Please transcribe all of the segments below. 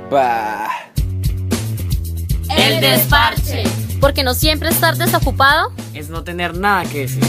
Bah. El desparche. Porque no siempre estar desocupado es no tener nada que decir.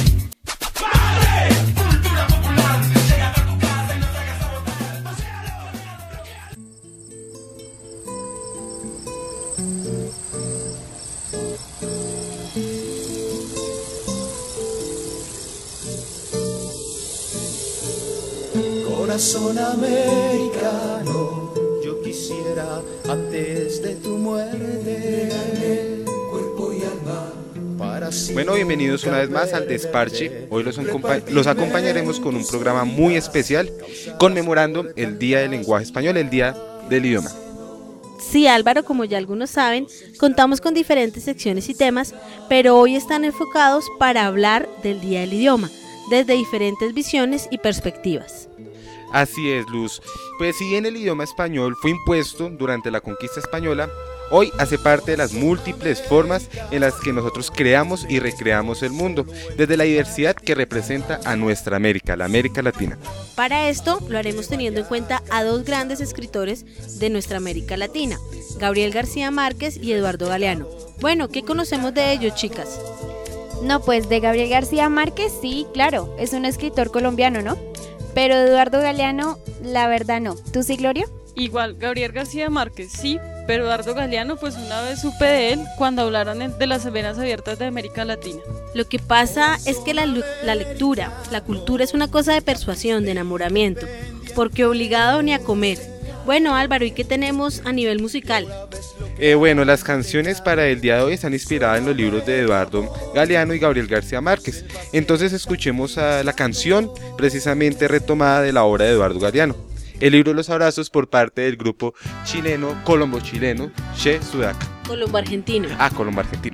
Corazón americano, yo quisiera antes de tu muerte, cuerpo y alma. Bueno, bienvenidos una vez más al Desparche. Hoy los acompañaremos con un programa muy especial conmemorando el Día del Lenguaje Español, el Día del Idioma. Sí, Álvaro, como ya algunos saben, contamos con diferentes secciones y temas, pero hoy están enfocados para hablar del Día del Idioma, desde diferentes visiones y perspectivas. Así es, Luz. Pues si bien el idioma español fue impuesto durante la conquista española, hoy hace parte de las múltiples formas en las que nosotros creamos y recreamos el mundo, desde la diversidad que representa a nuestra América, la América Latina. Para esto lo haremos teniendo en cuenta a dos grandes escritores de nuestra América Latina, Gabriel García Márquez y Eduardo Galeano. Bueno, ¿qué conocemos de ellos, chicas? No, pues de Gabriel García Márquez sí, claro, es un escritor colombiano, ¿no? Pero de Eduardo Galeano, la verdad no. ¿Tú sí, Gloria? Igual, Gabriel García Márquez, sí, pero Eduardo Galeano, pues una vez supe de él cuando hablaron de las venas abiertas de América Latina. Lo que pasa es que la lectura, la cultura es una cosa de persuasión, de enamoramiento, porque obligado ni a comer. Bueno, Álvaro, ¿y qué tenemos a nivel musical? Bueno, las canciones para el día de hoy están inspiradas en los libros de Eduardo Galeano y Gabriel García Márquez. Entonces escuchemos a la canción precisamente retomada de la obra de Eduardo Galeano. El libro Los Abrazos por parte del grupo chileno, colombo-chileno, Che Sudaca. Colombo-argentino. Colombo-argentino.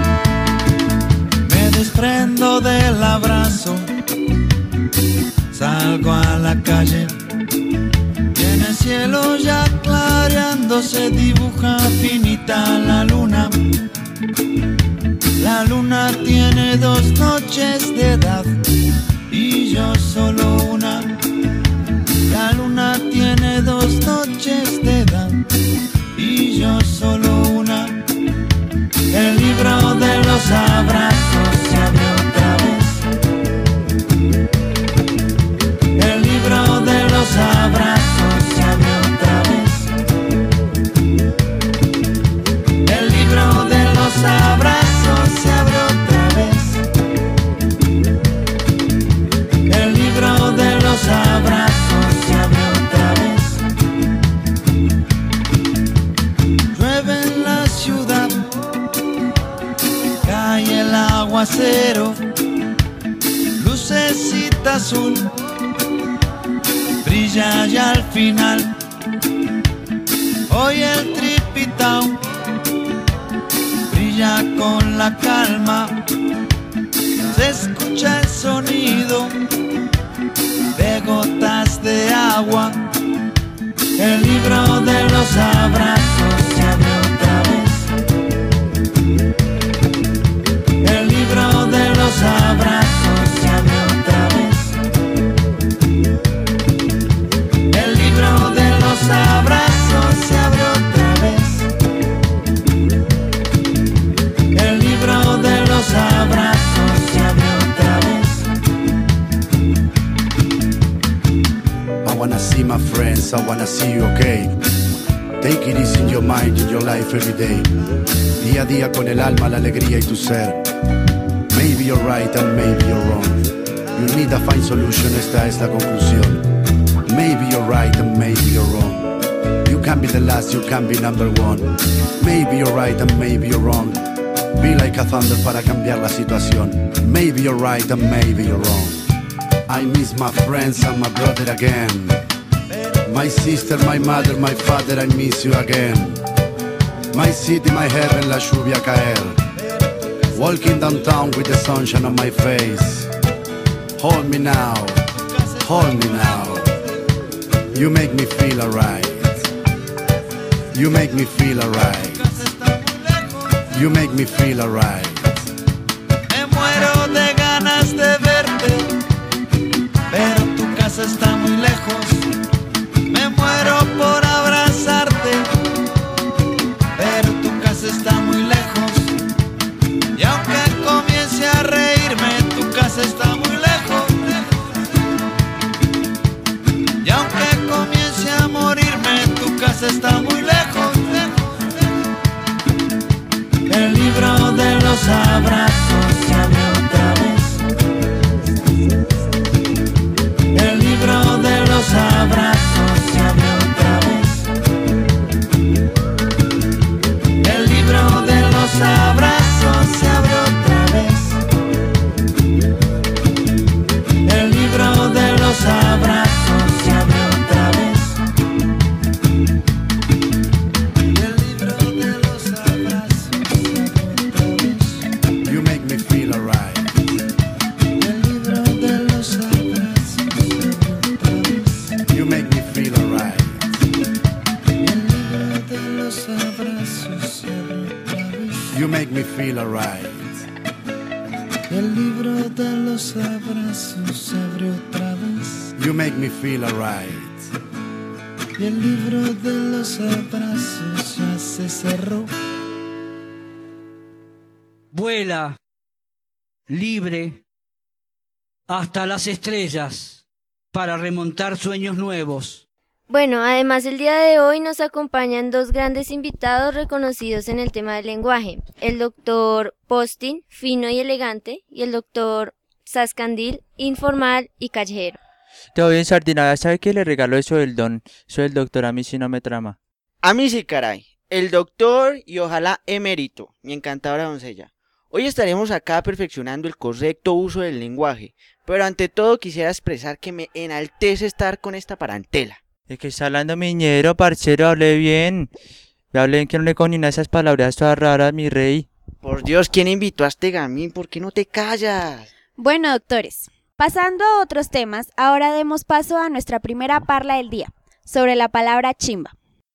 Me desprendo del abrazo, salgo a la calle. En el cielo ya clareando se dibuja finita la luna. La luna tiene 2 noches de edad y yo solo una. La luna tiene 2 noches de edad y yo solo una. El libro de los abrazos se abre otra vez. El libro de los abrazos se abre otra vez. El libro de los abrazos se abre otra vez. El libro de los abrazos se abre otra vez. Llueve en la ciudad, cae el aguacero, lucecita azul, brilla ya al final. Hoy el tripitao brilla con la calma. Se escucha el sonido de gotas de agua. El libro de los abrazos se abre otra vez. El libro de los abrazos se abre otra vez. El libro de los abrazos se abre otra vez. El libro de los abrazos se abre otra vez. I wanna see my friends, I wanna see you okay. Take it easy in your mind, in your life every day. Día a día con el alma, la alegría y tu ser. Maybe you're right and maybe you're wrong. You need to find solution, esta es la conclusión. Maybe you're right and maybe you're wrong. You can be the last, you can be number one. Maybe you're right and maybe you're wrong. Be like a thunder para cambiar la situación. Maybe you're right and maybe you're wrong. I miss my friends and my brother again. My sister, my mother, my father, I miss you again. My city, my heaven, la lluvia caer. Walking downtown with the sunshine on my face. Hold me now, hold me now. You make me feel alright. You make me feel alright. You make me feel alright. Me muero de ganas de verte, pero tu casa está muy lejos. Me muero por abrazarte, make me feel alright. You make me feel alright. El libro de los abrazos se abre otra vez. You make me feel alright. Y el libro de los abrazos ya se cerró. Vuela, libre, hasta las estrellas, para remontar sueños nuevos. Bueno, además el día de hoy nos acompañan dos grandes invitados reconocidos en el tema del lenguaje, el doctor Postin, fino y elegante, y el doctor Sascandil, informal y callejero. Todo bien, Sardinada, ¿sabe que le regalo eso del doctor? A mí sí no me trama. A mí sí, caray. El doctor y ojalá emérito, mi encantadora doncella. Hoy estaremos acá perfeccionando el correcto uso del lenguaje, pero ante todo quisiera expresar que me enaltece estar con esta parentela. Es que está hablando miñero, parcero, hable bien. Hable bien que no le cojo ni una de esas palabras todas raras, mi rey. Por Dios, ¿quién invitó a este gamín? ¿Por qué no te callas? Bueno, doctores, pasando a otros temas, ahora demos paso a nuestra primera parla del día, sobre la palabra chimba.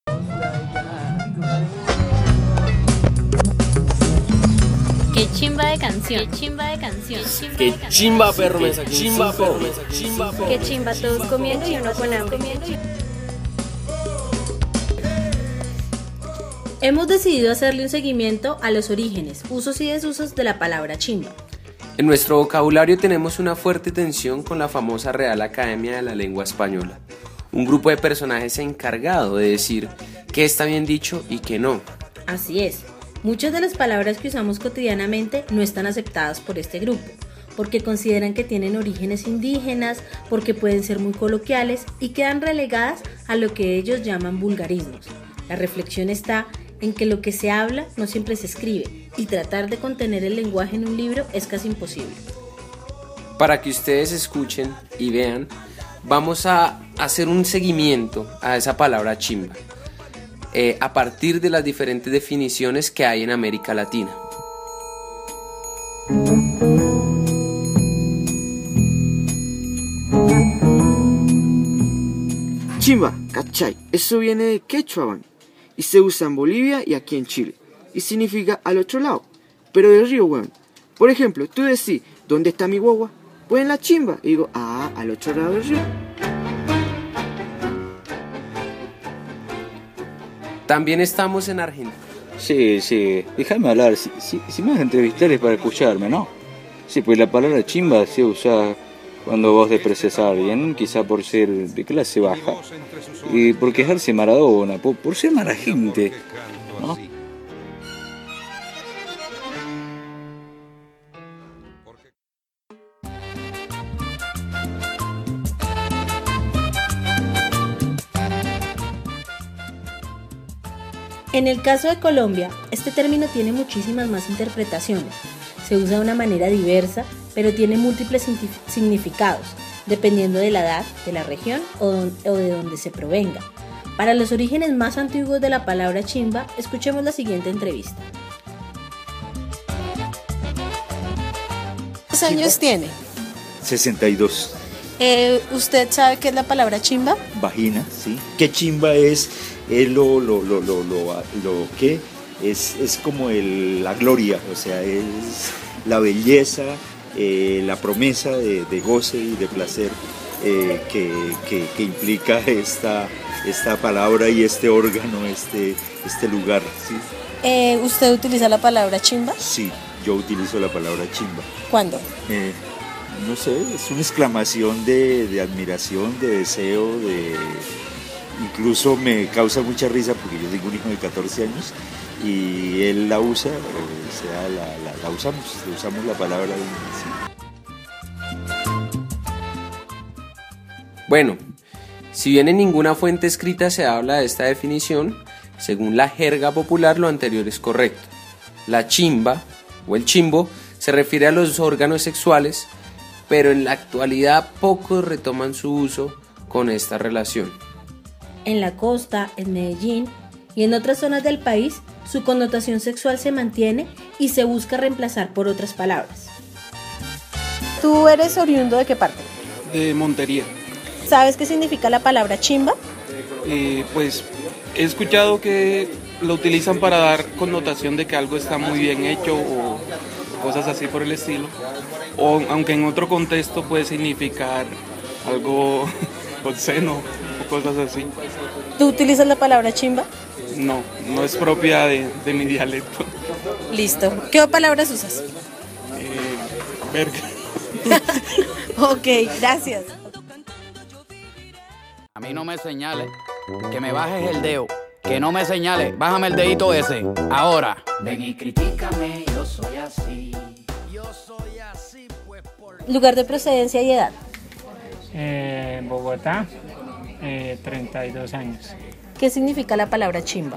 Qué chimba de canción, qué chimba de canción. Qué chimba perro me saqué. Chimba perro me saqué. Chimba perro. Qué chimba, todos comiendo y uno con hambre. Hemos decidido hacerle un seguimiento a los orígenes, usos y desusos de la palabra chimba. En nuestro vocabulario tenemos una fuerte tensión con la famosa Real Academia de la Lengua Española, un grupo de personajes encargado de decir qué está bien dicho y qué no. Así es, muchas de las palabras que usamos cotidianamente no están aceptadas por este grupo, porque consideran que tienen orígenes indígenas, porque pueden ser muy coloquiales y quedan relegadas a lo que ellos llaman vulgarismos. La reflexión está en que lo que se habla no siempre se escribe y tratar de contener el lenguaje en un libro es casi imposible. Para que ustedes escuchen y vean, vamos a hacer un seguimiento a esa palabra chimba, a partir de las diferentes definiciones que hay en América Latina. Chimba, ¿cachai? Eso viene de quechua, man, y se usa en Bolivia y aquí en Chile, y significa al otro lado, pero del río, weón. Por ejemplo, tú decís, ¿dónde está mi guagua? Pues en la chimba, y digo, al otro lado del río. También estamos en Argentina. Sí, déjame hablar, si me vas a entrevistar es para escucharme, ¿no? Sí, pues la palabra chimba se usa cuando vos desprecias a alguien, quizá por ser de clase baja, y por quejarse Maradona, por ser mala gente, ¿no? En el caso de Colombia, este término tiene muchísimas más interpretaciones. Se usa de una manera diversa, pero tiene múltiples significados, dependiendo de la edad, de la región o de donde se provenga. Para los orígenes más antiguos de la palabra chimba, escuchemos la siguiente entrevista. ¿Cuántos años tiene? 62. ¿Usted sabe qué es la palabra chimba? Vagina, sí. ¿Qué chimba es? Lo que es como la gloria, o sea, es la belleza, la promesa de goce y de placer que implica esta palabra y este órgano, este lugar, ¿sí? ¿Usted utiliza la palabra chimba? Sí, yo utilizo la palabra chimba. ¿Cuándo? No sé, es una exclamación de admiración, de deseo, incluso me causa mucha risa porque yo tengo un hijo de 14 años y él la usa, o sea, la usamos la palabra. Sí. Bueno, si bien en ninguna fuente escrita se habla de esta definición, según la jerga popular lo anterior es correcto. La chimba o el chimbo se refiere a los órganos sexuales, pero en la actualidad pocos retoman su uso con esta relación. En la costa, en Medellín y en otras zonas del país, su connotación sexual se mantiene y se busca reemplazar por otras palabras. ¿Tú eres oriundo de qué parte? De Montería. ¿Sabes qué significa la palabra chimba? Pues he escuchado que lo utilizan para dar connotación de que algo está muy bien hecho o cosas así por el estilo. O aunque en otro contexto puede significar algo obsceno o cosas así. ¿Tú utilizas la palabra chimba? No, no es propia de mi dialecto. Listo. ¿Qué palabras usas? Verga. Ok, gracias. A mí no me señales, que me bajes el dedo. Que no me señales, bájame el dedito ese, ahora. Ven y critícame, yo soy así. Lugar de procedencia y edad. Bogotá, 32 años. ¿Qué significa la palabra chimba?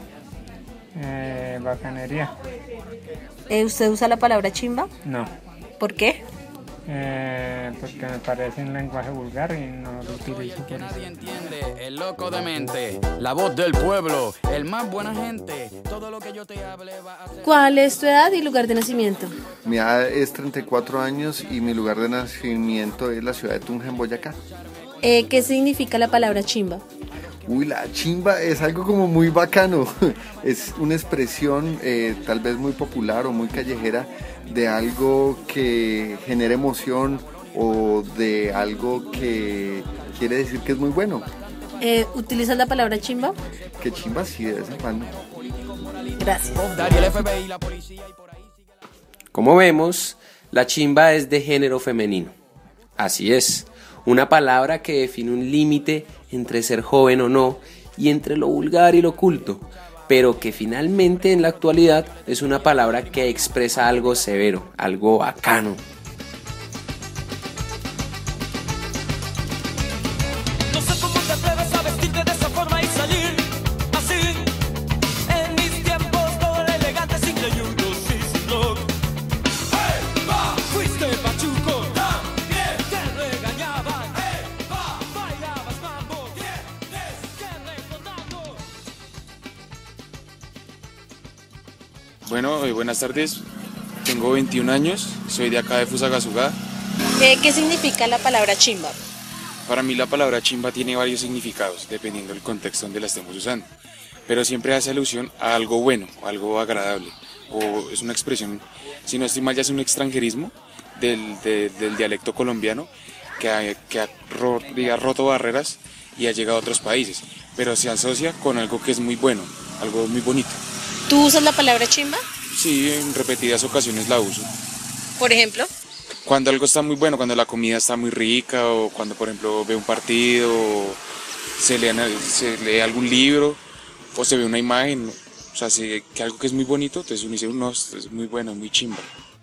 Bacanería. ¿Usted usa la palabra chimba? No. ¿Por qué? Porque me parece un lenguaje vulgar y no lo utilizo por eso. Nadie entiende, el loco de mente, la voz del pueblo, el más buena gente, todo lo que yo te hable va a ser... ¿Cuál es tu edad y lugar de nacimiento? Mi edad es 34 años y mi lugar de nacimiento es la ciudad de Tunja, en Boyacá. ¿Qué significa la palabra chimba? Uy, la chimba es algo como muy bacano. Es una expresión tal vez muy popular o muy callejera de algo que genera emoción o de algo que quiere decir que es muy bueno. ¿Utilizas la palabra chimba? Que chimba sí, de vez en cuando. Gracias. Como vemos, la chimba es de género femenino. Así es, una palabra que define un límite entre ser joven o no y entre lo vulgar y lo culto, pero que finalmente en la actualidad es una palabra que expresa algo severo, algo bacano. No sé cómo te atreves a vestirte de esa forma y salir así. En mis tiempos todo era elegante, sin creyudos y sin rock. ¡Hey, va! Fuiste pachuco, también te regañaban. ¡Hey, va! Bailabas mambo, tienes que recordarlo. Bueno, buenas tardes. Tengo 21 años, soy de acá de Fusagasugá. ¿Qué significa la palabra chimba? Para mí la palabra chimba tiene varios significados, dependiendo del contexto donde la estemos usando. Pero siempre hace alusión a algo bueno, algo agradable. O es una expresión, si no estoy mal, ya es un extranjerismo del dialecto colombiano que ha roto barreras y ha llegado a otros países. Pero se asocia con algo que es muy bueno, algo muy bonito. ¿Tú usas la palabra chimba? Sí, en repetidas ocasiones la uso. Por ejemplo. Cuando algo está muy bueno, cuando la comida está muy rica, o cuando, por ejemplo, ve un partido, o se lee algún libro, o se ve una imagen, o sea, que algo que es muy bonito, entonces uno dice, no, esto es muy bueno, muy chimba.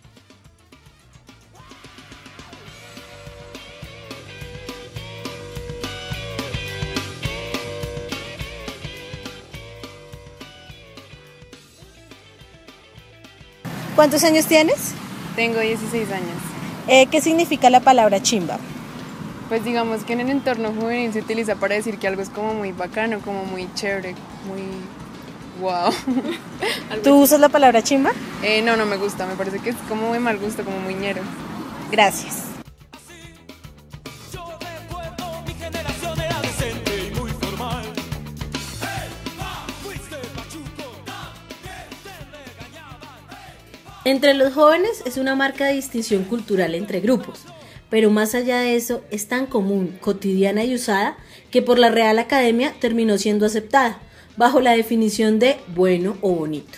¿Cuántos años tienes? Tengo 16 años. ¿Qué significa la palabra chimba? Pues digamos que en el entorno juvenil se utiliza para decir que algo es como muy bacano, como muy chévere, muy wow. ¿Tú usas la palabra chimba? No me gusta, me parece que es como de mal gusto, como muy ñero. Gracias. Entre los jóvenes es una marca de distinción cultural entre grupos, pero más allá de eso es tan común, cotidiana y usada que por la Real Academia terminó siendo aceptada, bajo la definición de bueno o bonito.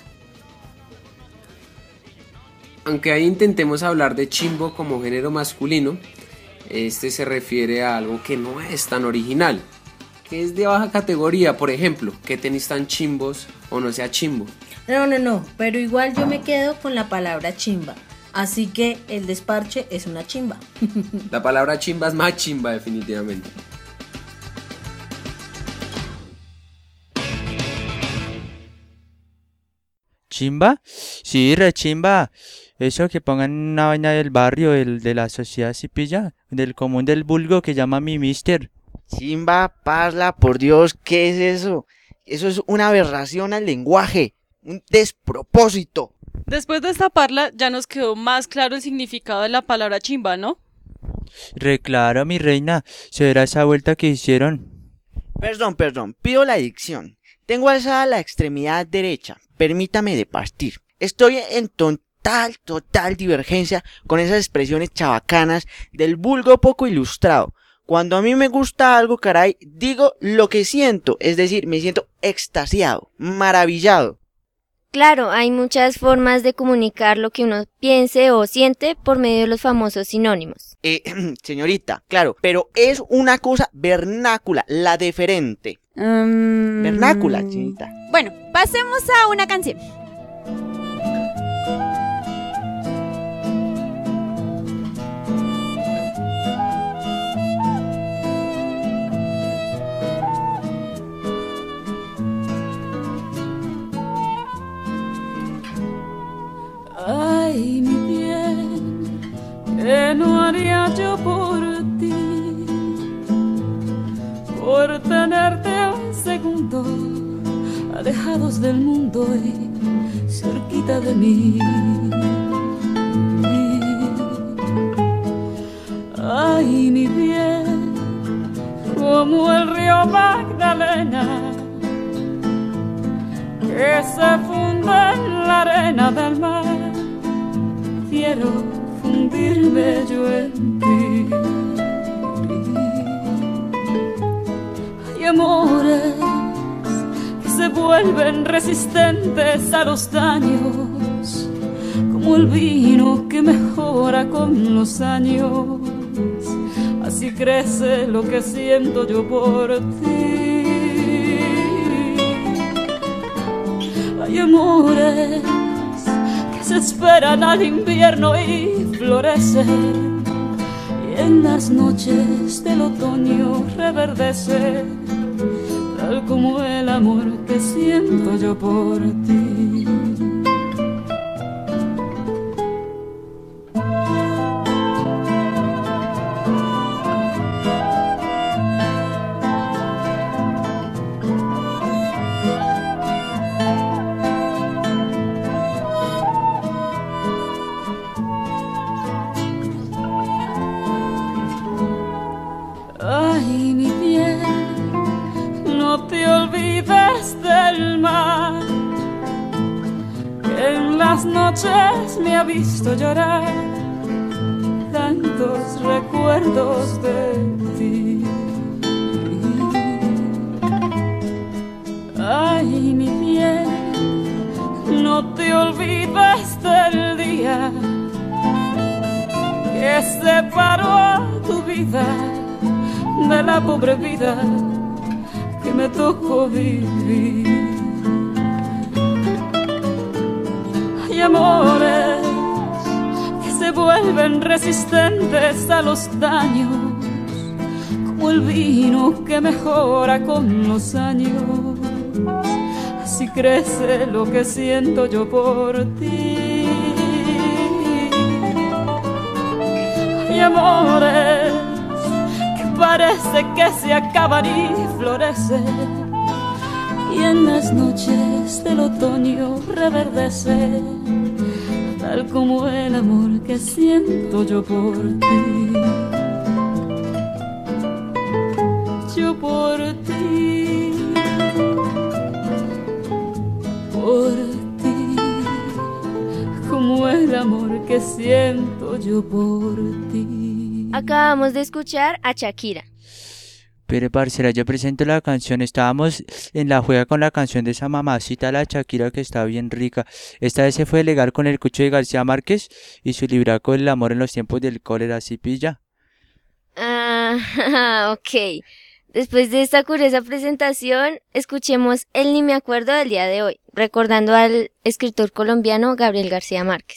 Aunque ahí intentemos hablar de chimbo como género masculino, este se refiere a algo que no es tan original, que es de baja categoría, por ejemplo, que tenis tan chimbos o no sea chimbo. No, pero igual yo me quedo con la palabra chimba, así que el desparche es una chimba. La palabra chimba es más chimba definitivamente. ¿Chimba? Sí, re chimba. Eso que pongan una vaina del barrio, de la sociedad cipilla, del común del vulgo que llama mi mister. Chimba, parla, por Dios, ¿qué es eso? Eso es una aberración al lenguaje, un despropósito. Después de esta parla ya nos quedó más claro el significado de la palabra chimba, ¿no? Reclaro, mi reina, se verá esa vuelta que hicieron. Perdón, pido la dicción. Tengo alzada la extremidad derecha, permítame de partir. Estoy en total divergencia con esas expresiones chabacanas del vulgo poco ilustrado. Cuando a mí me gusta algo, caray, digo lo que siento, es decir, me siento extasiado, maravillado. Claro, hay muchas formas de comunicar lo que uno piense o siente por medio de los famosos sinónimos. Señorita, claro, pero es una cosa vernácula, la deferente. Vernácula, señorita. Bueno, pasemos a una canción. Ay, mi bien, ¿qué no haría yo por ti? Por tenerte un segundo, alejados del mundo y cerquita de mí. Ay, mi bien, como el río Magdalena, que se funde en la arena del mar, quiero fundirme yo en ti. Hay amores que se vuelven resistentes a los daños, como el vino que mejora con los años. Así crece lo que siento yo por ti. Hay amores que se esperan al invierno y florecen, y en las noches del otoño reverdecen, tal como el amor que siento yo por ti. Ay, mi bien, no te olvides del mar, que en las noches me ha visto llorar tantos recuerdos de ti. Ay, mi bien, no te olvides del día que separó tu vida de la pobre vida que me tocó vivir. Hay amores que se vuelven resistentes a los daños, como el vino que mejora con los años. Así crece lo que siento yo por ti. Hay amores parece que se acaban y florecen, y en las noches del otoño reverdecen, tal como el amor que siento yo por ti. Yo por ti, por ti, como el amor que siento yo por ti. Acabamos de escuchar a Shakira. Pero parcera, yo presento la canción. Estábamos en la juega con la canción de esa mamacita, la Shakira, que está bien rica. Esta vez se fue legal con el cucho de García Márquez y su libraco El amor en los tiempos del cólera, ¿sí pilla? Ah, ok. Después de esta curiosa presentación, escuchemos el Ni me acuerdo del día de hoy, recordando al escritor colombiano Gabriel García Márquez.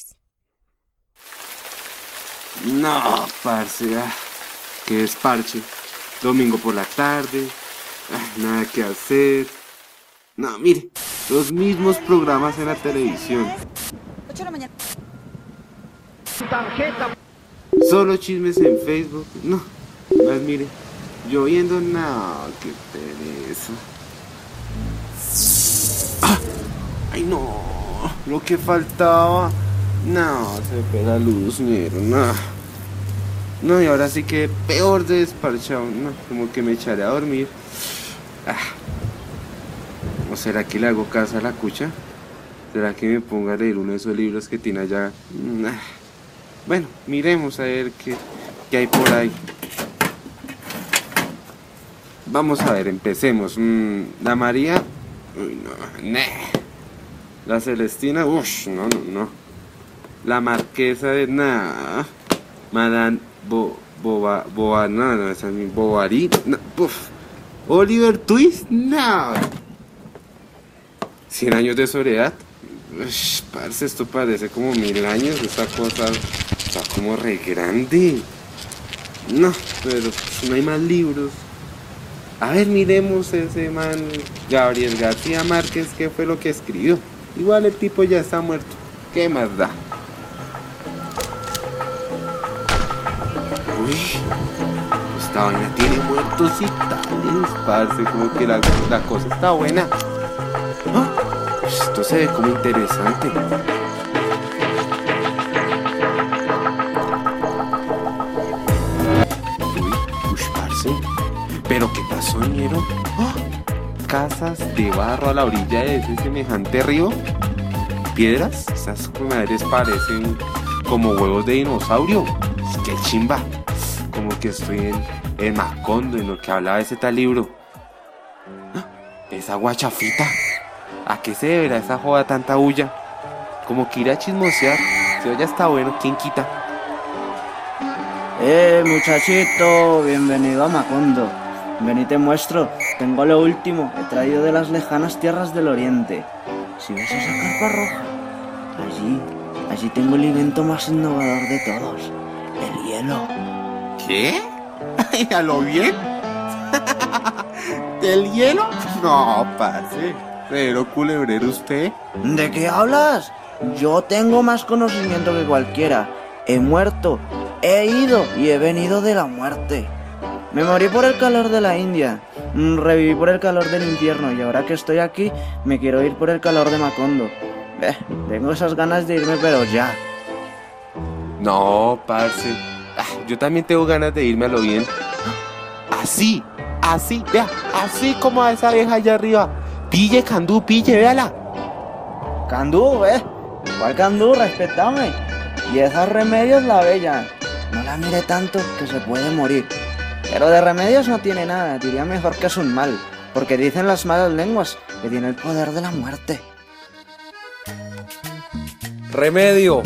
No, parce, qué desparche. Domingo por la tarde, nada que hacer. No, mire, los mismos programas en la televisión. 8 de la mañana. Solo chismes en Facebook. No, más mire, lloviendo, no, qué pereza. ¡Ah! Ay, no, lo que faltaba. No, se fue la luz, mira, no. No, y ahora sí que peor de desparchado, no, como que me echaré a dormir. ¿O será que le hago caso a la cucha? ¿Será que me ponga a leer uno de esos libros que tiene allá? Bueno, miremos a ver qué hay por ahí. Vamos a ver, empecemos. La María... Uy, no. La Celestina... Uff, no. La Marquesa de... Madame Bovary... Oliver Twist... No. 100 años de soledad. Ush, parce, esto parece como 1000 años. Esta cosa está como re grande. No, pero no hay más libros. A ver, miremos ese man Gabriel García Márquez, ¿qué fue lo que escribió? Igual el tipo ya está muerto. ¿Qué más da? Uy, esta vaina tiene muertos y tales, parce, como que la cosa está buena. Esto se ve como interesante. Uy, parce. ¿Pero qué pasó, ñero? Casas de barro a la orilla de ese semejante río. Piedras, esas madres parecen como huevos de dinosaurio. ¡Qué chimba! Como que estoy en Macondo, en lo que hablaba ese tal libro. Esa guachafita. ¿A qué se deberá esa joda tanta bulla? Como que ir a chismosear. Si hoy ya está bueno, ¿quién quita? Muchachito, bienvenido a Macondo. Ven y te muestro, tengo lo último, he traído de las lejanas tierras del oriente. Si ves esa carpa roja, allí tengo el invento más innovador de todos, el hielo. ¿Qué? ¿A lo bien? ¿Del hielo? No, parce, pero culebrero usted. ¿De qué hablas? Yo tengo más conocimiento que cualquiera. He muerto, he ido y he venido de la muerte. Me morí por el calor de la India, reviví por el calor del infierno y ahora que estoy aquí me quiero ir por el calor de Macondo. Tengo esas ganas de irme pero ya. No, parce, yo también tengo ganas de irme a lo bien. Así, vea, así como a esa vieja allá arriba. Pille, Candú, pille, véala. Candú, ¿cuál Candú? Respetame. Y esa Remedios la bella. No la mire tanto que se puede morir. Pero de Remedios no tiene nada, diría mejor que es un mal, porque dicen las malas lenguas que tiene el poder de la muerte. Remedio,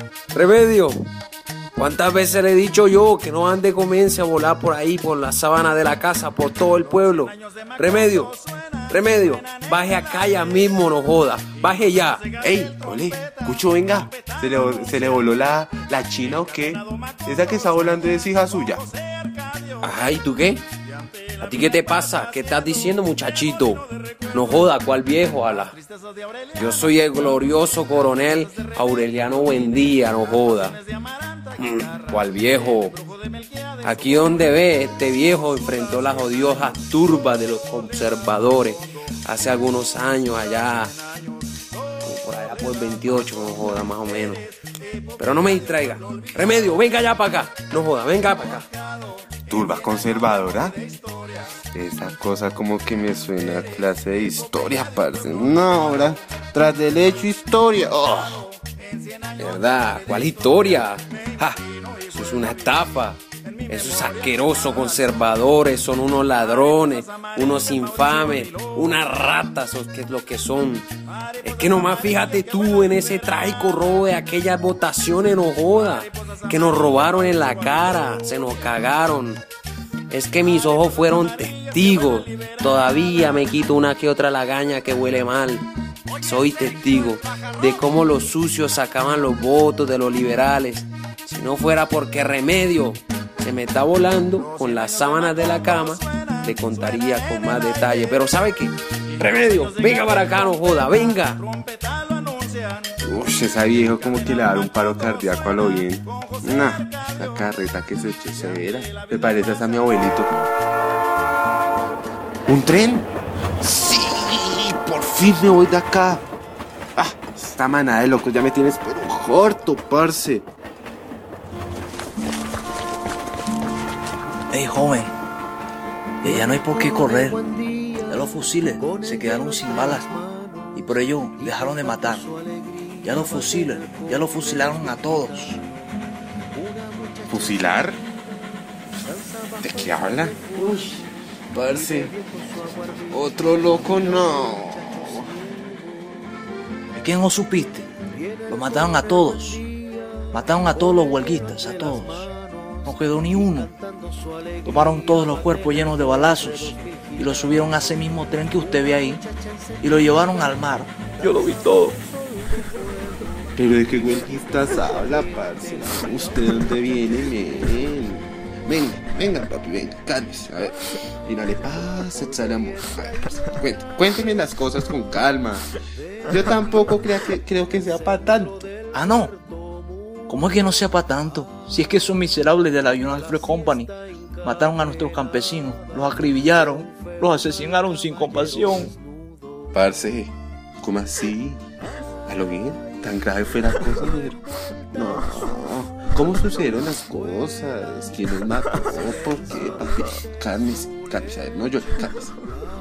¿cuántas veces le he dicho yo que no ande comience a volar por ahí, por la sabana de la casa, por todo el pueblo? Remedio, baje acá ya mismo, no joda, baje ya. Ey, ole, Cucho, venga, ¿se le voló la china o qué? Esa que está volando es hija suya. Ajá, ¿y tú qué? ¿A ti qué te pasa? ¿Qué estás diciendo, muchachito? No joda, ¿cuál viejo, ala? Yo soy el glorioso coronel Aureliano Buendía, no joda. ¿Cuál viejo? Aquí donde ve, este viejo enfrentó las odiosas turbas de los conservadores hace algunos años allá, por allá por 28, no joda, más o menos. Pero no me distraiga. Remedio, venga ya para acá. No joda, venga para acá. ¿Turba conservadora? Esa cosa como que me suena a clase de historia, parce. No, ahora, tras del hecho, historia. Oh. ¿Verdad? ¿Cuál historia? ¡Ja! Eso es una estafa. Esos asquerosos conservadores son unos ladrones, unos infames, unas ratas, que es lo que son. Es que nomás fíjate tú en ese trágico robo de aquellas votaciones, no joda, que nos robaron en la cara, se nos cagaron. Es que mis ojos fueron testigos. Todavía me quito una que otra lagaña que huele mal. Soy testigo de cómo los sucios sacaban los votos de los liberales. Si no fuera porque Remedio se me está volando con las sábanas de la cama, te contaría con más detalle. Pero ¿sabe qué? Remedio, venga para acá, no joda, venga. Uy, esa vieja como que le da un paro cardíaco a lo bien. Nah, la carreta que se echó severa. ¿Te pareces a mi abuelito? ¿Un tren? Sí, por fin me voy de acá. Esta manada de locos ya me tienes pero corto, parce. Hey, joven, ya no hay por qué correr. Ya los fusiles se quedaron sin balas y por ello dejaron de matar. Ya los fusiles, ya los fusilaron a todos. ¿Fusilar? ¿De qué habla? Uy, parce. Otro loco, no. ¿De quién no supiste? Los mataron a todos. Mataron a todos los huelguistas, a todos. No quedó ni uno. Tomaron todos los cuerpos llenos de balazos y los subieron a ese mismo tren que usted ve ahí y lo llevaron al mar. Yo lo vi todo. ¿Pero de qué huelguistas habla, parce? ¿Usted dónde viene, men? Venga, papi, venga, cálmese. A ver, inhale paz, exhala amor. A ver, cuénteme las cosas con calma. Yo tampoco creo que sea para tanto. Ah, no. ¿Cómo es que no sea para tanto? Si es que esos miserables de la United Fruit Company mataron a nuestros campesinos, los acribillaron, los asesinaron sin compasión. Parce, ¿cómo así? ¿A lo bien? ¿Tan grave fue la cosa, negro? No, ¿cómo sucedieron las cosas? ¿Quién los mató? ¿Por qué, papi? Cálmese, a ver, no llore, cálmese.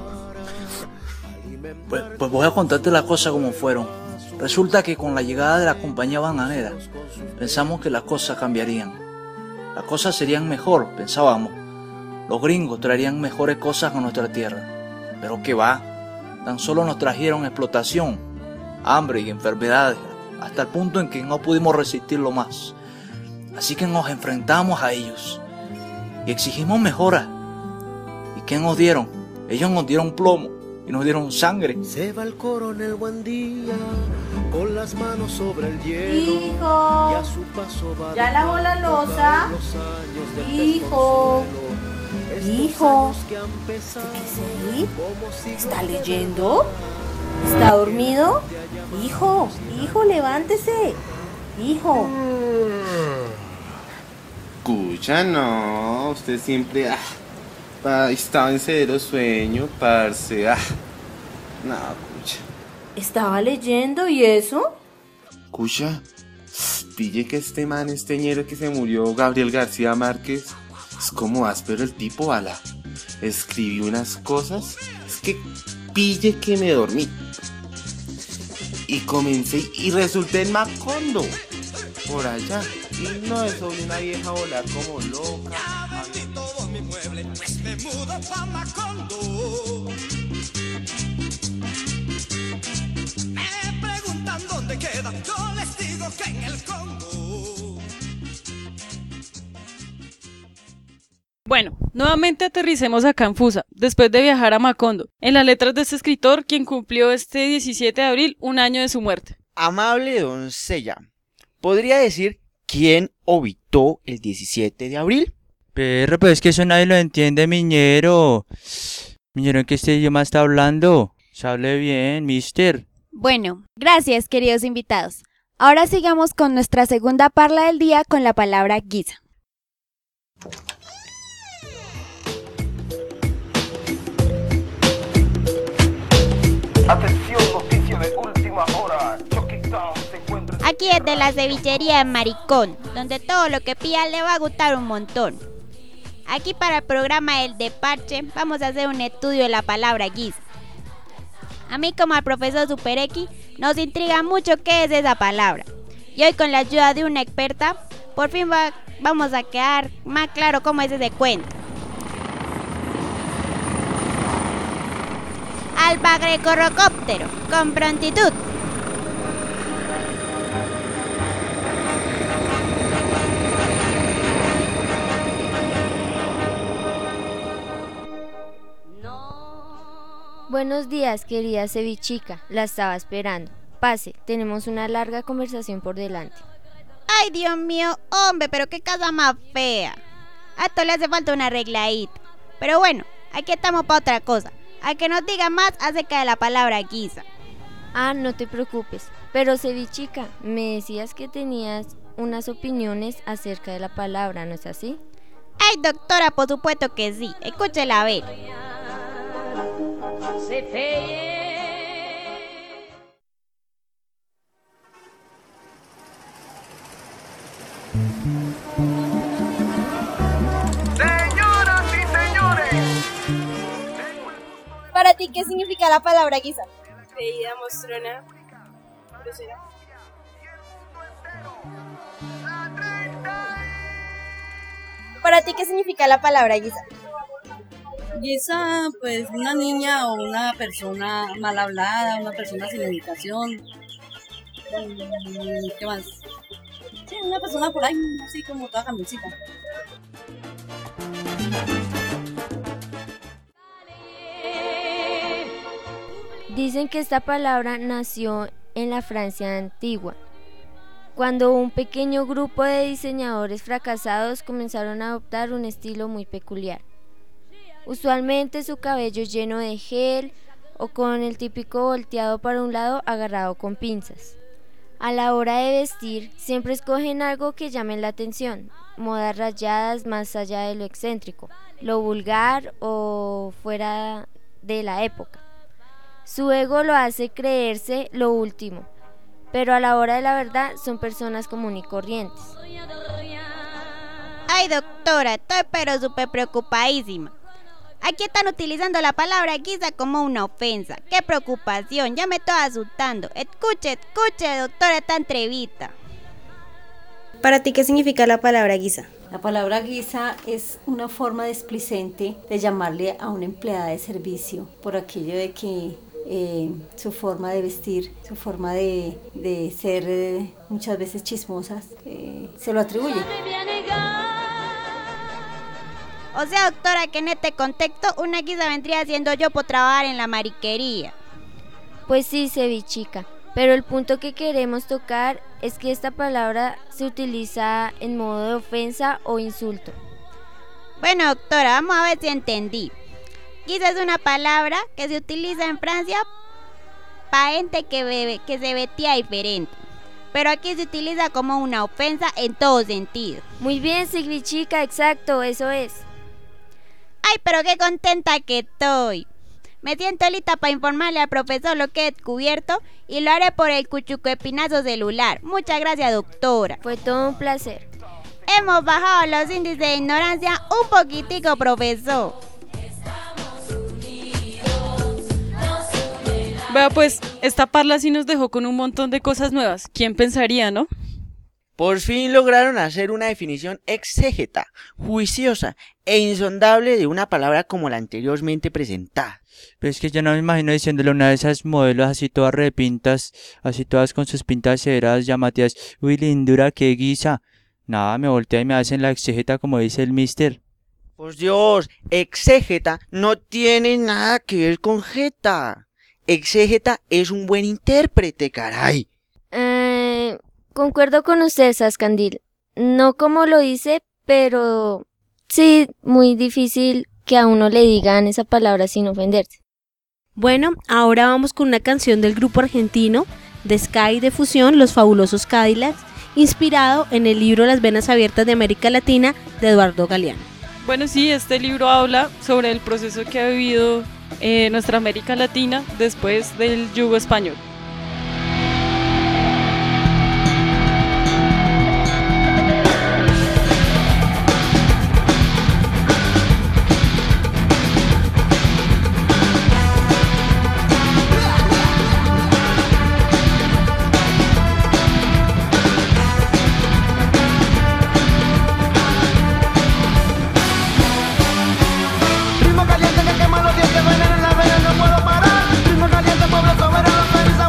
Pues voy a contarte las cosas como fueron. Resulta que con la llegada de la compañía bananera pensamos que las cosas cambiarían. Las cosas serían mejor, pensábamos. Los gringos traerían mejores cosas a nuestra tierra. Pero qué va, tan solo nos trajeron explotación, hambre y enfermedades, hasta el punto en que no pudimos resistirlo más. Así que nos enfrentamos a ellos y exigimos mejoras. ¿Y qué nos dieron? Ellos nos dieron plomo y nos dieron sangre. Se va el coronel Buendía con las manos sobre el hielo. Hijo, y a su paso va ¿ya lavó la loza? Hijo, hijo, ¿qué sí? ¿Está leyendo? ¿Está dormido? Hijo, levántese. Hijo. Escucha, no, usted siempre estaba en severo sueño, parce. No, escucha. ¿Estaba leyendo y eso? Escucha, pille que este ñero que se murió, Gabriel García Márquez, es como áspero el tipo, ala. Escribí unas cosas, es que pille que me dormí. Y comencé y resulté en Macondo, por allá. Y no, eso vi una vieja volar como loca. Mi mueble, pues me mudo pa' Macondo. Me preguntan dónde queda, yo les digo que en el Congo. Bueno, nuevamente aterricemos acá en Fusa, después de viajar a Macondo, en las letras de este escritor, quien cumplió este 17 de abril un año de su muerte. Amable doncella, ¿podría decir quién obitó el 17 de abril? Pero es que eso nadie lo entiende, miñero. Miñero, ¿en qué este idioma está hablando? Se hable bien, mister. Bueno, gracias, queridos invitados. Ahora sigamos con nuestra segunda parla del día con la palabra guisa. Atención, noticia de última hora. se encuentra... Aquí es de la cevichería de Maricón, donde todo lo que pida le va a gustar un montón. Aquí para el programa El de Parche vamos a hacer un estudio de la palabra guisa. A mí como al profesor Super X nos intriga mucho qué es esa palabra. Y hoy con la ayuda de una experta, por fin vamos a quedar más claro cómo es ese cuento. Alba Grecorrocóptero, con prontitud. Buenos días, querida cevichica, la estaba esperando. Pase, tenemos una larga conversación por delante. Ay, Dios mío, hombre, pero qué casa más fea. A esto le hace falta una arregladita. Pero bueno, aquí estamos para otra cosa. A que nos diga más acerca de la palabra guisa. Ah, no te preocupes. Pero cevichica, me decías que tenías unas opiniones acerca de la palabra, ¿no es así? Ay, doctora, por supuesto que sí. Escúchela a ver. Señoras ti, ¿qué significa la palabra guisa? Veída, mostrona, grosera. Para ti, ¿qué significa la palabra guisa? Guisa, pues una niña o una persona mal hablada, una persona sin educación. ¿Qué más? Sí, una persona por ahí, así como toda camioncita. Dicen que esta palabra nació en la Francia antigua, cuando un pequeño grupo de diseñadores fracasados comenzaron a adoptar un estilo muy peculiar. Usualmente su cabello lleno de gel o con el típico volteado para un lado agarrado con pinzas. A la hora de vestir siempre escogen algo que llame la atención, modas rayadas más allá de lo excéntrico, lo vulgar o fuera de la época. Su ego lo hace creerse lo último, pero a la hora de la verdad son personas comunes y corrientes. Ay, doctora, estoy pero súper preocupadísima. Aquí están utilizando la palabra guisa como una ofensa. ¡Qué preocupación! Ya me estoy asustando. Escuche, doctora, esta entrevista. Para ti, ¿qué significa la palabra guisa? La palabra guisa es una forma displicente de llamarle a una empleada de servicio por aquello de que su forma de vestir, su forma de ser muchas veces chismosas, se lo atribuye. O sea, doctora, que en este contexto una guisa vendría siendo yo por trabajar en la mariquería. Pues sí, cevichica, pero el punto que queremos tocar es que esta palabra se utiliza en modo de ofensa o insulto. Bueno, doctora, vamos a ver si entendí. Guisa es una palabra que se utiliza en Francia para gente que bebe, que se vestía diferente. Pero aquí se utiliza como una ofensa en todo sentido. Muy bien, cevichica, exacto, eso es. Ay, pero qué contenta que estoy. Me siento lista para informarle al profesor lo que he descubierto y lo haré por el cuchucoespinazo celular. Muchas gracias, doctora. Fue todo un placer. Hemos bajado los índices de ignorancia un poquitico, profesor. Vea pues, esta parla sí nos dejó con un montón de cosas nuevas. ¿Quién pensaría, no? Por fin lograron hacer una definición exégeta, juiciosa e insondable de una palabra como la anteriormente presentada. Pero es que yo no me imagino diciéndole a una de esas modelos así todas repintas, así todas con sus pintas severas, llamativas. Uy, lindura, qué guisa. Nada, me voltea y me hacen la exégeta como dice el mister. Por Dios, exégeta no tiene nada que ver con jeta. Exégeta es un buen intérprete, caray. Concuerdo con usted, Sascandil. No como lo dice, pero sí, muy difícil que a uno le digan esa palabra sin ofenderse. Bueno, ahora vamos con una canción del grupo argentino de ska y de fusión, Los Fabulosos Cadillacs, inspirado en el libro Las Venas Abiertas de América Latina de Eduardo Galeano. Bueno, sí, este libro habla sobre el proceso que ha vivido nuestra América Latina después del yugo español. Ritmo caliente que quema los dientes, veneno en la vena, no puedo parar. Ritmo caliente, pueblo soberano, organiza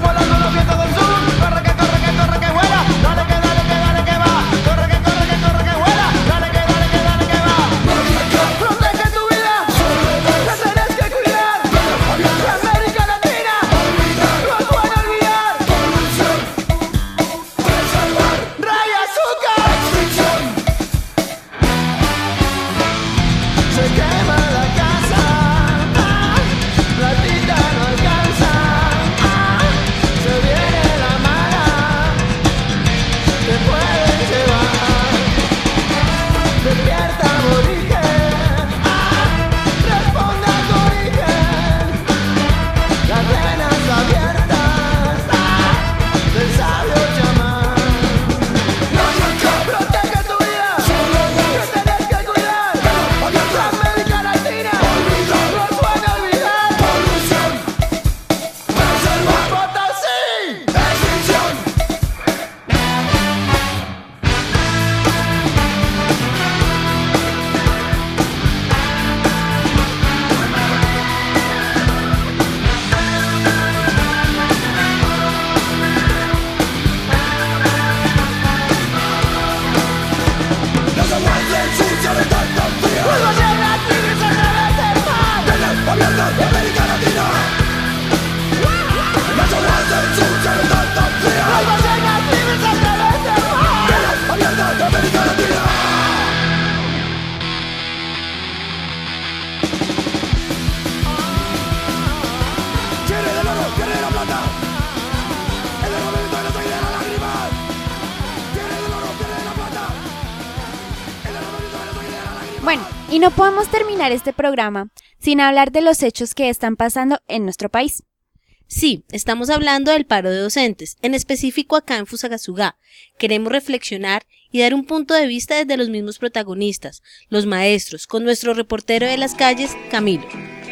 Y no podemos terminar este programa sin hablar de los hechos que están pasando en nuestro país. Sí, estamos hablando del paro de docentes, en específico acá en Fusagasugá. Queremos reflexionar y dar un punto de vista desde los mismos protagonistas, los maestros, con nuestro reportero de las calles, Camilo.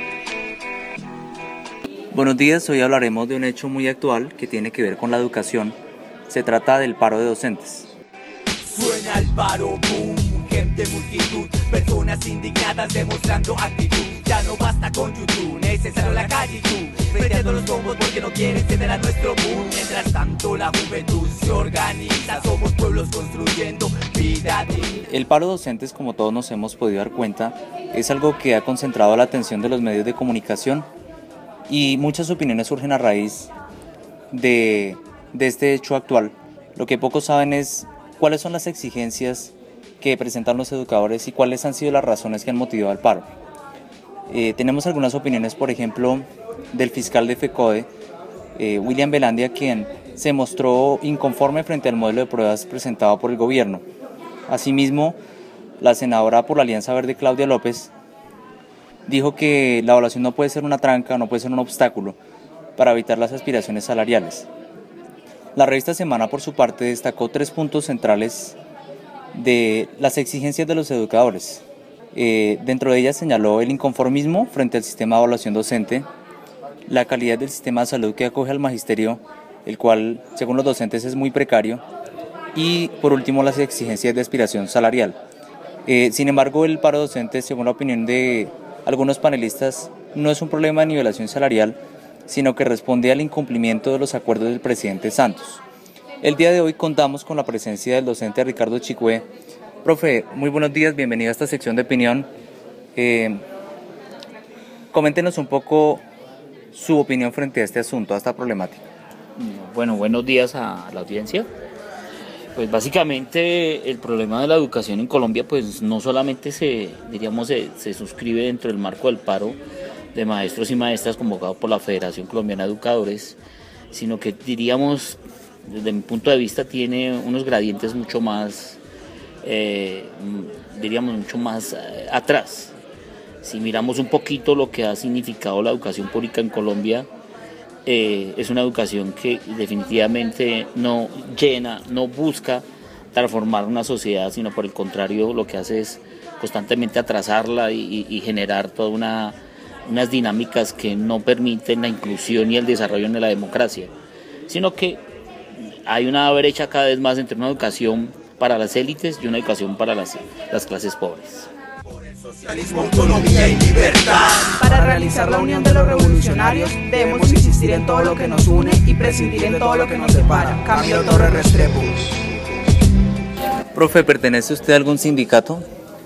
Buenos días, hoy hablaremos de un hecho muy actual que tiene que ver con la educación. Se trata del paro de docentes. Suena el paro, boom, gente, multitud, personas indignadas demostrando actitud. Ya no basta con YouTube, necesario la calle y tú, frente a los bombos porque no quieren ceder a nuestro boom. Mientras tanto la juventud se organiza, somos pueblos construyendo vida digna. El paro de docentes, como todos nos hemos podido dar cuenta, es algo que ha concentrado la atención de los medios de comunicación y muchas opiniones surgen a raíz de este hecho actual. Lo que pocos saben es cuáles son las exigencias que presentan los educadores y cuáles han sido las razones que han motivado el paro. Tenemos algunas opiniones, por ejemplo, del fiscal de FECODE, William Velandia, quien se mostró inconforme frente al modelo de pruebas presentado por el gobierno. Asimismo, la senadora por la Alianza Verde, Claudia López, dijo que la evaluación no puede ser una tranca, no puede ser un obstáculo para evitar las aspiraciones salariales. La revista Semana, por su parte, destacó 3 puntos centrales de las exigencias de los educadores. Dentro de ellas señaló el inconformismo frente al sistema de evaluación docente, la calidad del sistema de salud que acoge al magisterio, el cual, según los docentes, es muy precario, y, por último, las exigencias de aspiración salarial. Sin embargo, el paro docente, según la opinión de algunos panelistas, no es un problema de nivelación salarial, sino que responde al incumplimiento de los acuerdos del presidente Santos. El día de hoy contamos con la presencia del docente Ricardo Chicue. Profe, muy buenos días, bienvenido a esta sección de opinión. Coméntenos un poco su opinión frente a este asunto, a esta problemática. Bueno, buenos días a la audiencia. Pues básicamente el problema de la educación en Colombia pues no solamente se suscribe dentro del marco del paro de maestros y maestras convocado por la Federación Colombiana de Educadores, sino que diríamos, desde mi punto de vista, tiene unos gradientes mucho más, atrás. Si miramos un poquito lo que ha significado la educación pública en Colombia, es una educación que definitivamente no llena, no busca transformar una sociedad, sino por el contrario lo que hace es constantemente atrasarla y generar toda unas dinámicas que no permiten la inclusión y el desarrollo de la democracia, sino que hay una brecha cada vez más entre una educación para las élites y una educación para las clases pobres. Socialismo, autonomía y libertad. Para realizar la unión de los revolucionarios debemos insistir en todo lo que nos une y prescindir en todo lo que nos separa. Camilo Torres Restrepo. Profe, ¿pertenece usted a algún sindicato?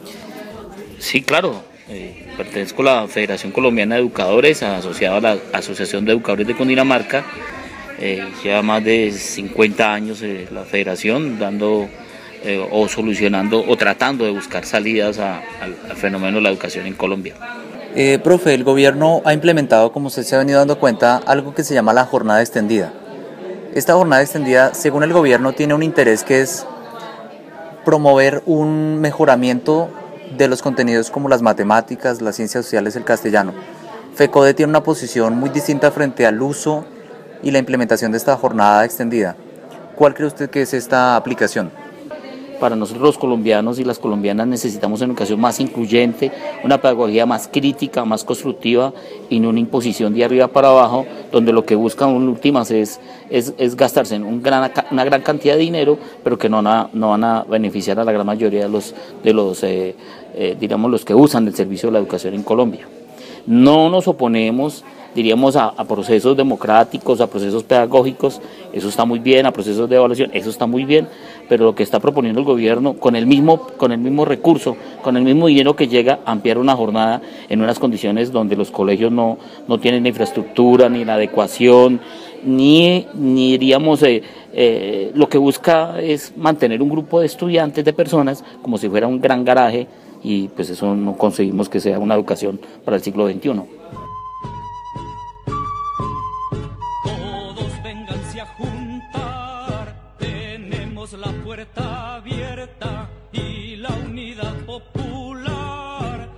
Sí, claro. Pertenezco a la Federación Colombiana de Educadores, asociado a la Asociación de Educadores de Cundinamarca. Lleva más de 50 años la federación dando o solucionando o tratando de buscar salidas al fenómeno de la educación en Colombia. Profe, el gobierno ha implementado, como usted se ha venido dando cuenta, algo que se llama la jornada extendida. Esta jornada extendida, según el gobierno, tiene un interés que es promover un mejoramiento de los contenidos como las matemáticas, las ciencias sociales, el castellano. FECODE tiene una posición muy distinta frente al uso y la implementación de esta jornada extendida. ¿Cuál cree usted que es esta aplicación? Para nosotros los colombianos y las colombianas necesitamos una educación más incluyente, una pedagogía más crítica, más constructiva y no una imposición de arriba para abajo, donde lo que buscan en últimas es gastarse en una gran cantidad de dinero, pero que no van a beneficiar a la gran mayoría de los que usan el servicio de la educación en Colombia. No nos oponemos, diríamos, a procesos democráticos, a procesos pedagógicos, eso está muy bien, a procesos de evaluación, eso está muy bien, pero lo que está proponiendo el gobierno con el mismo recurso, con el mismo dinero que llega a ampliar una jornada en unas condiciones donde los colegios no tienen la infraestructura, ni la adecuación, ni diríamos, lo que busca es mantener un grupo de estudiantes, de personas, como si fuera un gran garaje, y pues eso no conseguimos que sea una educación para el siglo XXI. La puerta abierta y la unidad popular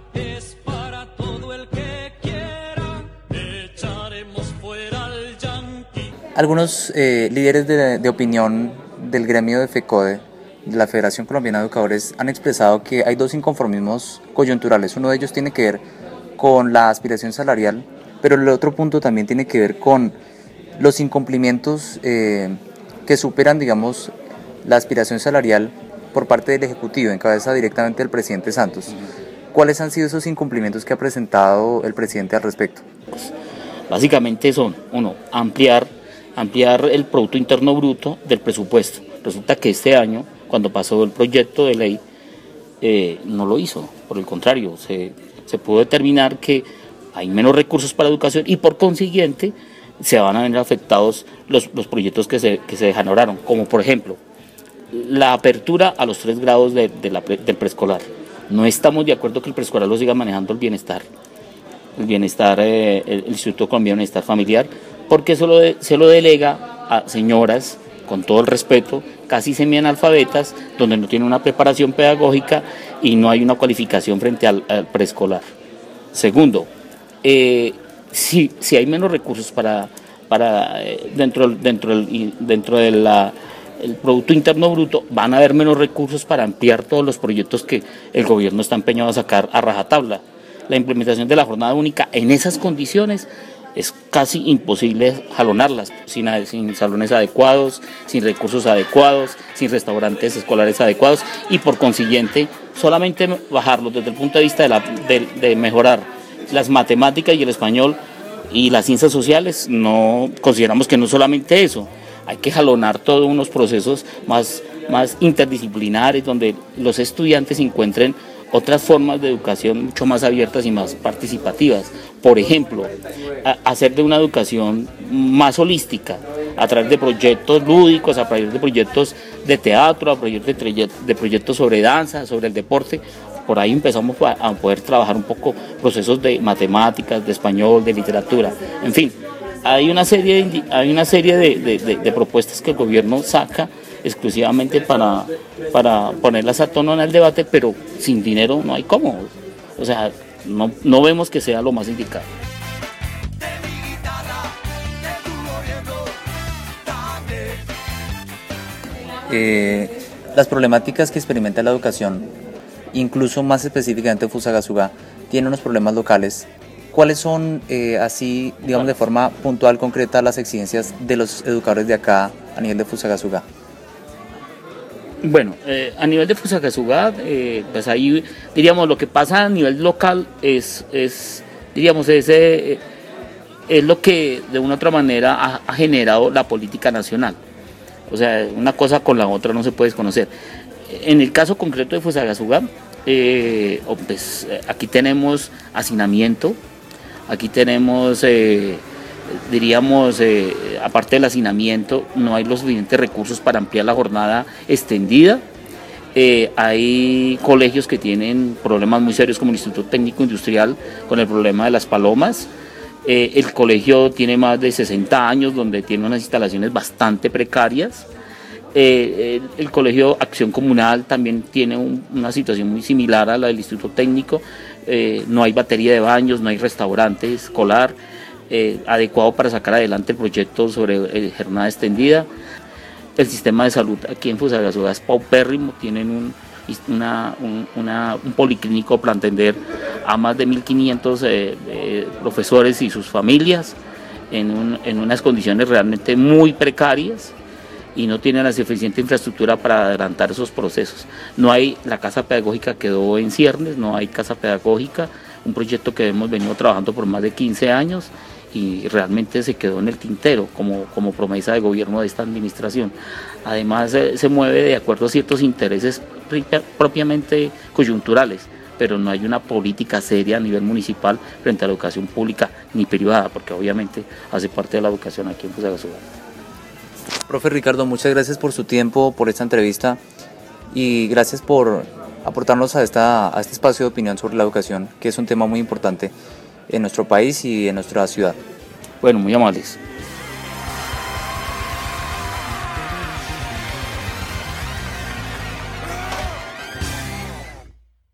Algunos líderes de opinión del gremio de FECODE, de la Federación Colombiana de Educadores, han expresado que hay dos inconformismos coyunturales. Uno de ellos tiene que ver con la aspiración salarial, pero el otro punto también tiene que ver con los incumplimientos que superan, digamos, la aspiración salarial por parte del Ejecutivo, en cabeza directamente del presidente Santos. ¿Cuáles han sido esos incumplimientos que ha presentado el presidente al respecto? Básicamente son, uno, ampliar el Producto Interno Bruto del presupuesto. Resulta que este año, cuando pasó el proyecto de ley, no lo hizo. Por el contrario, se pudo determinar que hay menos recursos para educación y por consiguiente se van a ver afectados los proyectos que se dejaron, como por ejemplo la apertura a los 3 grados del preescolar. No estamos de acuerdo que el preescolar lo siga manejando el bienestar, el Instituto Colombiano de Bienestar Familiar, porque se lo delega a señoras, con todo el respeto, casi semianalfabetas, donde no tienen una preparación pedagógica y no hay una cualificación frente al preescolar. Segundo, si hay menos recursos para dentro del Producto Interno Bruto, van a haber menos recursos para ampliar todos los proyectos que el gobierno está empeñado a sacar a rajatabla. La implementación de la jornada única en esas condiciones es casi imposible jalonarlas, sin salones adecuados, sin recursos adecuados, sin restaurantes escolares adecuados y por consiguiente solamente bajarlos desde el punto de vista de mejorar las matemáticas y el español y las ciencias sociales. No consideramos que no solamente eso, hay que jalonar todos unos procesos más interdisciplinares donde los estudiantes encuentren otras formas de educación mucho más abiertas y más participativas. Por ejemplo, hacer de una educación más holística, a través de proyectos lúdicos, a través de proyectos de teatro, a través de proyectos sobre danza, sobre el deporte. Por ahí empezamos a poder trabajar un poco procesos de matemáticas, de español, de literatura. En fin, hay una serie de propuestas que el gobierno saca exclusivamente para ponerlas a tono en el debate, pero sin dinero no hay cómo. O sea, no vemos que sea lo más indicado. Las problemáticas que experimenta la educación, incluso más específicamente Fusagasugá, tiene unos problemas locales. ¿Cuáles son, así, digamos, de forma puntual, concreta, las exigencias de los educadores de acá a nivel de Fusagasugá? Bueno, a nivel de Fusagasugá, pues ahí, diríamos, lo que pasa a nivel local es lo que de una u otra manera ha generado la política nacional. O sea, una cosa con la otra no se puede desconocer. En el caso concreto de Fusagasugá, pues, aquí tenemos hacinamiento, aquí tenemos, aparte del hacinamiento, no hay los suficientes recursos para ampliar la jornada extendida. Hay colegios que tienen problemas muy serios, como el Instituto Técnico Industrial, con el problema de las palomas. El colegio tiene más de 60 años, donde tiene unas instalaciones bastante precarias. El colegio Acción Comunal también tiene una situación muy similar a la del Instituto Técnico. No hay batería de baños, no hay restaurante escolar adecuado para sacar adelante el proyecto sobre jornada extendida. El sistema de salud aquí en Fusagasugá es paupérrimo, tienen un policlínico para atender a más de 1.500 profesores y sus familias en unas condiciones realmente muy precarias, y no tienen la suficiente infraestructura para adelantar esos procesos. No hay, la casa pedagógica quedó en ciernes, no hay casa pedagógica, un proyecto que hemos venido trabajando por más de 15 años y realmente se quedó en el tintero como promesa de gobierno de esta administración. Además se mueve de acuerdo a ciertos intereses propiamente coyunturales, pero no hay una política seria a nivel municipal frente a la educación pública ni privada, porque obviamente hace parte de la educación aquí en Fusagasugá. Profe Ricardo, muchas gracias por su tiempo, por esta entrevista y gracias por aportarnos a este espacio de opinión sobre la educación, que es un tema muy importante en nuestro país y en nuestra ciudad. Bueno, muy amables.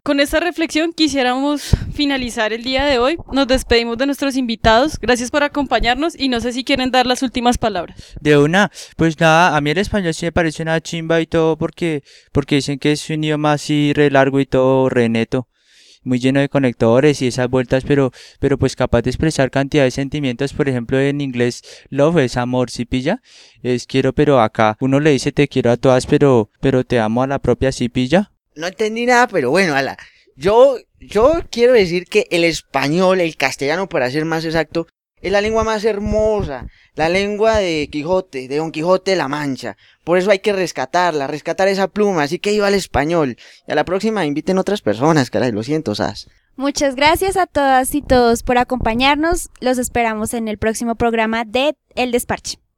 con esta reflexión quisiéramos finalizar el día de hoy. Nos despedimos de nuestros invitados. Gracias por acompañarnos y no sé si quieren dar las últimas palabras. De una, pues nada, a mí el español sí me parece una chimba y todo porque dicen que es un idioma así re largo y todo re neto, muy lleno de conectores y esas vueltas, pero pues capaz de expresar cantidad de sentimientos. Por ejemplo, en inglés love es amor, ¿sí pilla? Es quiero, pero acá uno le dice te quiero a todas, pero te amo a la propia, ¿sí pilla? No entendí nada, pero bueno, ala. Yo quiero decir que el español, el castellano para ser más exacto, es la lengua más hermosa, la lengua de Quijote, de Don Quijote de la Mancha. Por eso hay que rescatarla, rescatar esa pluma, así que iba al español. Y a la próxima inviten otras personas, caray, lo siento, Sas. Muchas gracias a todas y todos por acompañarnos. Los esperamos en el próximo programa de El Desparche.